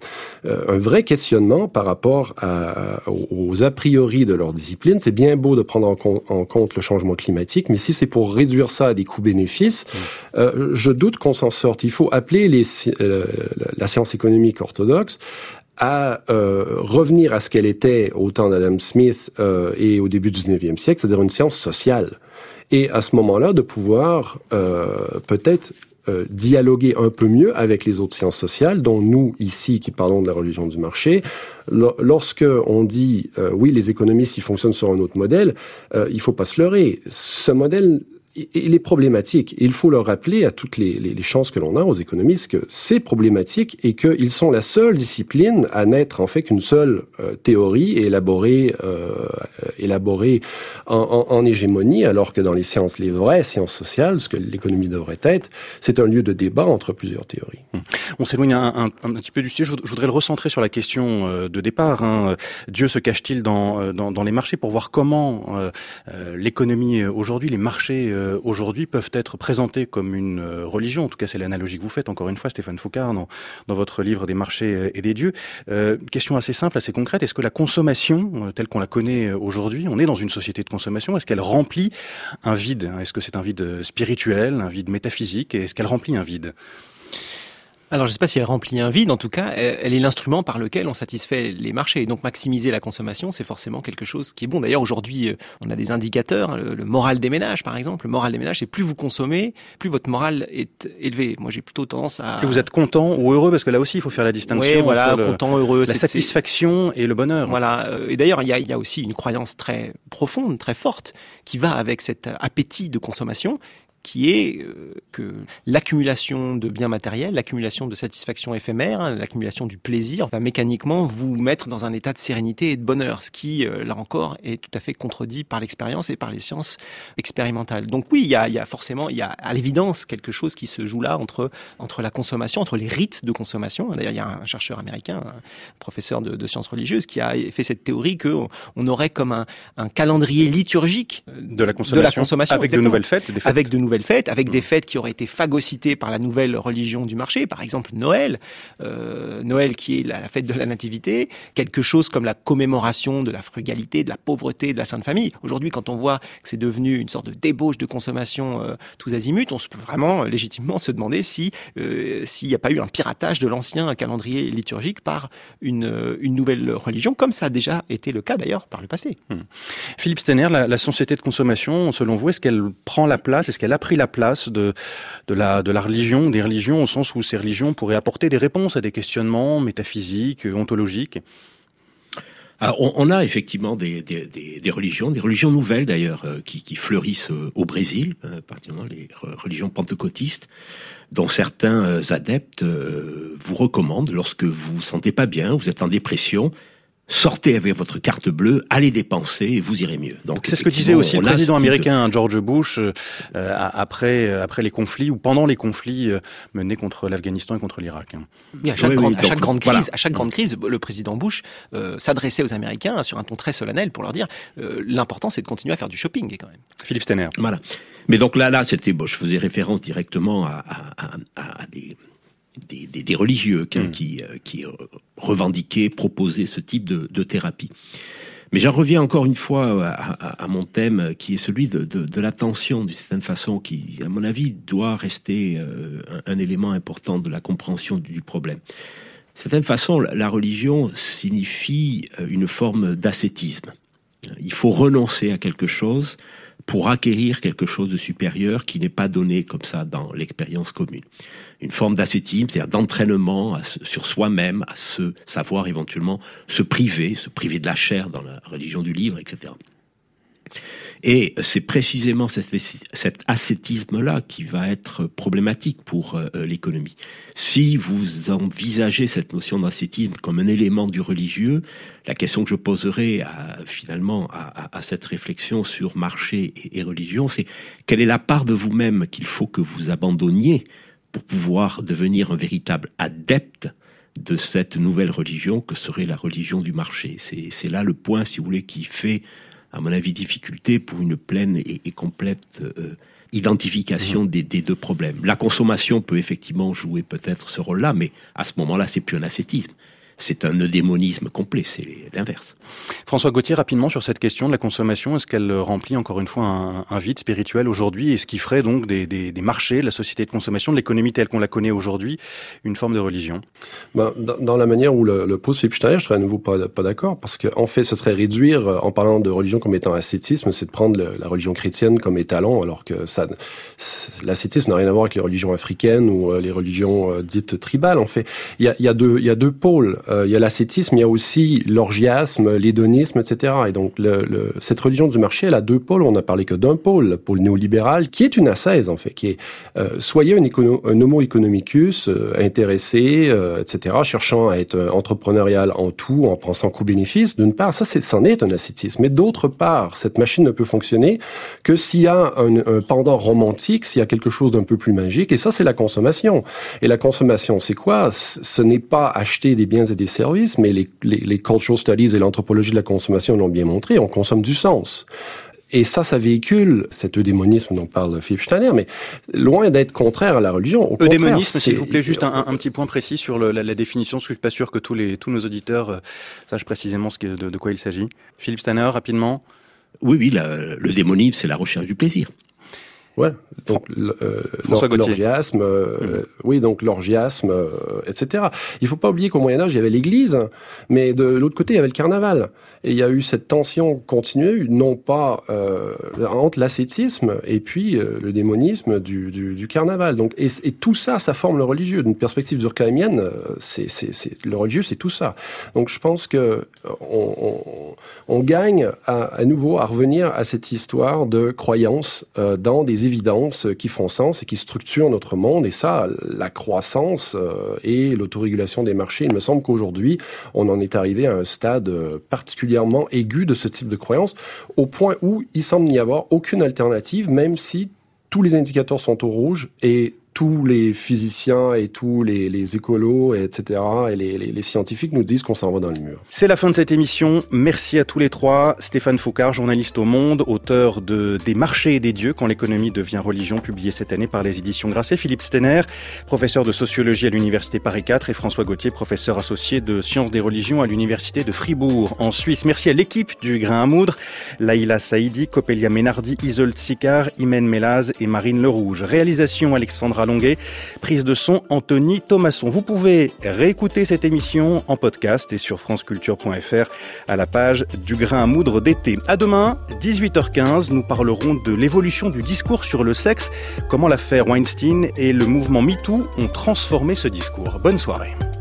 D: un vrai questionnement par rapport à, aux a priori de leur discipline. C'est bien beau de prendre en en compte le changement climatique, mais si c'est pour réduire ça à des coûts-bénéfices, mmh. euh, je doute qu'on s'en sorte. Il faut appeler les, euh, la science économique orthodoxe à euh, revenir à ce qu'elle était au temps d'Adam Smith euh, et au début du dix-neuvième siècle, c'est-à-dire une science sociale. Et à ce moment-là, de pouvoir euh, peut-être Euh, dialoguer un peu mieux avec les autres sciences sociales, dont nous, ici, qui parlons de la religion du marché. L- lorsque on dit, euh, oui, les économistes, ils fonctionnent sur un autre modèle, euh, il faut pas se leurrer. Ce modèle, il est problématique. Il faut leur rappeler à toutes les, les, les chances que l'on a aux économistes que c'est problématique et qu'ils sont la seule discipline à n'être en fait qu'une seule euh, théorie élaborée, euh, élaborée en, en, en hégémonie, alors que dans les sciences, les vraies sciences sociales, ce que l'économie devrait être, c'est un lieu de débat entre plusieurs théories.
A: On s'éloigne un, un, un petit peu du sujet. Je voudrais le recentrer sur la question de départ. Hein. Dieu se cache-t-il dans, dans, dans les marchés, pour voir comment euh, l'économie aujourd'hui, les marchés euh, aujourd'hui peuvent être présentés comme une religion. En tout cas, c'est l'analogie que vous faites, encore une fois, Stéphane Foucard, dans, dans votre livre des marchés et des dieux. Euh, question assez simple, assez concrète. Est-ce que la consommation, telle qu'on la connaît aujourd'hui, on est dans une société de consommation, est-ce qu'elle remplit un vide? Est-ce que c'est un vide spirituel, un vide métaphysique? Et est-ce qu'elle remplit un vide?
B: Alors, je ne sais pas si elle remplit un vide. En tout cas, elle est l'instrument par lequel on satisfait les marchés. Et donc, maximiser la consommation, c'est forcément quelque chose qui est bon. D'ailleurs, aujourd'hui, on a des indicateurs. Le, le moral des ménages, par exemple. Le moral des ménages, c'est plus vous consommez, plus votre moral est élevé. Moi, j'ai plutôt tendance à...
A: Plus vous êtes content ou heureux, parce que là aussi, il faut faire la distinction.
B: Oui, voilà,
A: entre le,
B: content, heureux.
A: La c'est, satisfaction c'est... et le bonheur.
B: Voilà. Et d'ailleurs, il y a, il y a aussi une croyance très profonde, très forte, qui va avec cet appétit de consommation, qui est que l'accumulation de biens matériels, l'accumulation de satisfaction éphémère, hein, l'accumulation du plaisir va mécaniquement vous mettre dans un état de sérénité et de bonheur, ce qui, euh, là encore, est tout à fait contredit par l'expérience et par les sciences expérimentales. Donc oui, il y a, il y a forcément, il y a à l'évidence quelque chose qui se joue là entre, entre la consommation, entre les rites de consommation. D'ailleurs, il y a un chercheur américain, un professeur de, de sciences religieuses, qui a fait cette théorie qu'on on aurait comme un, un calendrier liturgique
A: de la consommation,
B: de la consommation
A: avec exactement. de nouvelles fêtes, des fêtes.
B: Avec de nouvelles fêtes, avec mmh. des fêtes qui auraient été phagocytées par la nouvelle religion du marché, par exemple Noël, euh, Noël qui est la, la fête de la nativité, quelque chose comme la commémoration de la frugalité, de la pauvreté, de la Sainte Famille. Aujourd'hui, quand on voit que c'est devenu une sorte de débauche de consommation euh, tous azimuts, on peut vraiment légitimement se demander si euh, s'il n'y a pas eu un piratage de l'ancien calendrier liturgique par une, une nouvelle religion, comme ça a déjà été le cas d'ailleurs par le passé.
A: Mmh. Philippe Steiner, la, la société de consommation, selon vous, est-ce qu'elle prend la place, est-ce qu'elle a pris la place de, de, la, de la religion, des religions, au sens où ces religions pourraient apporter des réponses à des questionnements métaphysiques, ontologiques?
C: Alors, on, on a effectivement des, des, des, des religions, des religions nouvelles d'ailleurs, euh, qui, qui fleurissent euh, au Brésil, euh, particulièrement les religions pentecôtistes, dont certains euh, adeptes euh, vous recommandent, lorsque vous vous sentez pas bien, vous êtes en dépression, sortez avec votre carte bleue, allez dépenser et vous irez mieux. Donc
A: c'est ce que disait aussi le président américain George Bush euh, après après les conflits ou pendant les conflits euh, menés contre l'Afghanistan et contre l'Irak.
B: Oui, à chaque,
C: oui,
B: grande,
C: oui,
B: à chaque
C: donc,
B: grande crise,
C: voilà.
B: à chaque grande crise, le président Bush euh, s'adressait aux Américains sur un ton très solennel pour leur dire euh, l'important c'est de continuer à faire du shopping quand même.
A: Philippe Steiner.
C: Voilà. Mais donc là là c'était bon, je faisais référence directement à, à, à, à des Des, des, des religieux qui, mmh. qui, qui revendiquaient, proposaient ce type de, de thérapie. Mais j'en reviens encore une fois à, à, à mon thème qui est celui de, de, de l'attention, d'une certaine façon, qui, à mon avis, doit rester euh, un, un élément important de la compréhension du, du problème. D'une certaine façon, la religion signifie une forme d'ascétisme. Il faut renoncer à quelque chose pour acquérir quelque chose de supérieur qui n'est pas donné comme ça dans l'expérience commune. Une forme d'ascétisme, c'est-à-dire d'entraînement à ce, sur soi-même, à se savoir éventuellement se priver, se priver de la chair dans la religion du livre, et cetera. Et c'est précisément cet, cet ascétisme-là qui va être problématique pour euh, l'économie. Si vous envisagez cette notion d'ascétisme comme un élément du religieux, la question que je poserai à, finalement à, à, à cette réflexion sur marché et, et religion, c'est quelle est la part de vous-même qu'il faut que vous abandonniez pour pouvoir devenir un véritable adepte de cette nouvelle religion que serait la religion du marché. C'est, c'est là le point, si vous voulez, qui fait, à mon avis, difficulté pour une pleine et, et complète euh, identification mmh. des, des deux problèmes. La consommation peut effectivement jouer peut-être ce rôle-là, mais à ce moment-là, c'est plus un ascétisme. C'est un eudémonisme complet, c'est l'inverse.
A: François Gauthier, rapidement sur cette question de la consommation, est-ce qu'elle remplit encore une fois un, un vide spirituel aujourd'hui, et ce qui ferait donc des, des, des marchés, de la société de consommation, de l'économie telle qu'on la connaît aujourd'hui, une forme de religion?
D: Ben, dans, dans la manière où le, le pose Philippe Steiner, je serais à nouveau pas, pas d'accord, parce qu'en fait, ce serait réduire, en parlant de religion comme étant ascétisme, c'est de prendre le, la religion chrétienne comme étalon, alors que ça, l'ascétisme n'a rien à voir avec les religions africaines ou les religions euh, dites tribales. En fait, il y a, il y a deux, il y a deux pôles. Euh, il y a l'ascétisme, il y a aussi l'orgiasme, l'hédonisme, et cetera. Et donc, le, le, cette religion du marché, elle a deux pôles. On n'a parlé que d'un pôle, le pôle néolibéral, qui est une ascèse, en fait, qui est euh, soyez un, écono, un homo economicus, euh, intéressé, euh, et cetera, cherchant à être entrepreneurial en tout, en pensant coût-bénéfice. D'une part, ça, c'est, c'en est un ascétisme. Mais d'autre part, cette machine ne peut fonctionner que s'il y a un, un pendant romantique, s'il y a quelque chose d'un peu plus magique. Et ça, c'est la consommation. Et la consommation, c'est quoi? Ce n'est pas acheter des biens et des services, mais les, les, les cultural studies et l'anthropologie de la consommation l'ont bien montré, on consomme du sens. Et ça, ça véhicule cet eudémonisme dont parle Philippe Steiner, mais loin d'être contraire à la religion. Au
A: eudémonisme, s'il vous plaît, juste un, un petit point précis sur le, la, la définition, parce que je suis pas sûr que tous, les, tous nos auditeurs euh, sachent précisément ce que, de, de quoi il s'agit. Philippe Steiner, rapidement.
C: Oui, oui, la, le démonisme, c'est la recherche du plaisir.
D: Ouais, donc euh, l'orgiasme, euh, mmh. oui, donc l'orgiasme, euh, et cetera. Il faut pas oublier qu'au Moyen Âge, il y avait l'Église, mais de l'autre côté, il y avait le carnaval. Et il y a eu cette tension continue, non pas euh, entre l'ascétisme et puis euh, le démonisme du, du, du carnaval. Donc, et, et tout ça, ça forme le religieux. D'une perspective durkheimienne, c'est, c'est, c'est le religieux, c'est tout ça. Donc, je pense que on, on, on gagne à, à nouveau à revenir à cette histoire de croyance euh, dans des évidences qui font sens et qui structurent notre monde. Et ça, la croissance euh, et l'autorégulation des marchés, il me semble qu'aujourd'hui, on en est arrivé à un stade particulièrement aigu de ce type de croyance, au point où il semble n'y avoir aucune alternative, même si tous les indicateurs sont au rouge et tous les physiciens et tous les, les écolos, et cetera, et les, les, les scientifiques nous disent qu'on s'en va dans le mur.
A: C'est la fin de cette émission. Merci à tous les trois. Stéphane Foucard, journaliste au Monde, auteur de Des marchés et des dieux, quand l'économie devient religion, publié cette année par les éditions Grasset. Philippe Steiner, professeur de sociologie à l'université Paris quatre, et François Gauthier, professeur associé de sciences des religions à l'université de Fribourg, en Suisse. Merci à l'équipe du Grain à moudre, Laïla Saïdi, Coppelia Ménardi, Isolde Sicard, Imen Melaz et Marine Lerouge. Réalisation Alexandra Longuet, prise de son Anthony Thomasson. Vous pouvez réécouter cette émission en podcast et sur franceculture point f r à la page du Grain à moudre d'été. À demain, dix-huit heures quinze, nous parlerons de l'évolution du discours sur le sexe, comment l'affaire Weinstein et le mouvement MeToo ont transformé ce discours. Bonne soirée.